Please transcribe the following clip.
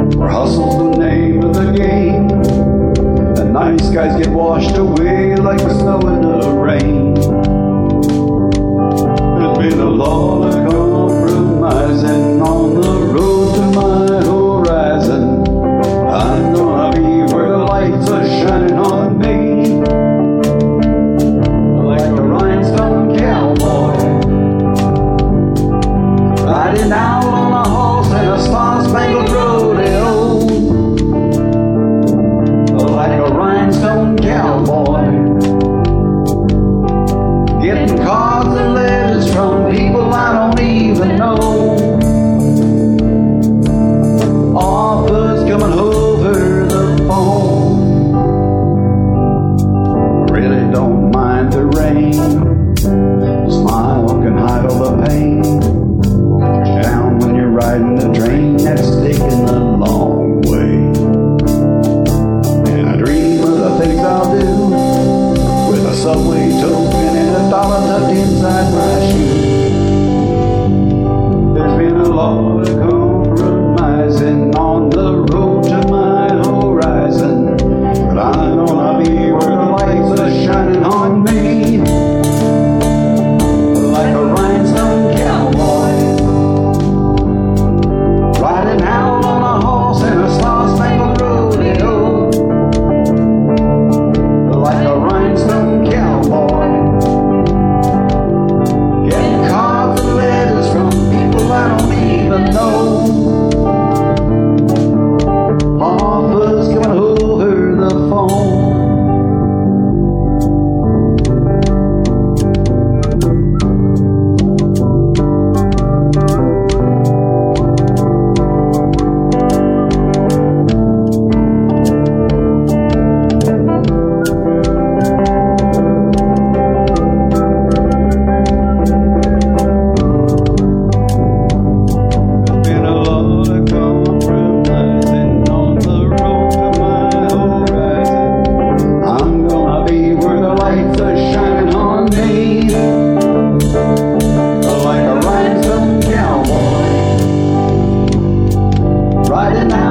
where hustle's the name of the game. The nice guys get washed away like the snow in the rain. There's been a lot of compromising on the road to my horizon. I'm gonna be where the lights are shining on me, like a rhinestone cowboy, riding out on a horse in a star-spangled rodeo, like a rhinestone cowboy, getting cards and letters from people I don't even know. Offers coming over the phone. Really don't mind the rain. Smile can hide all the pain. Down when you're riding the train that's taking the long way. And I dream of the things I'll do with a subway token and $1 tucked inside my shoe. There's been a lot of compromising on the road to my horizon, but I'm gonna be where the lights are shining on me, like a rhinestone cowboy, riding out on a horse in a star-spangled rodeo, like a rhinestone cowboy, getting cards and letters from people I don't even know. Offers coming over the phone. Been a lot of compromising on the road to my horizon. I'm gonna be where the lights are shining on me, like a rhinestone cowboy, riding out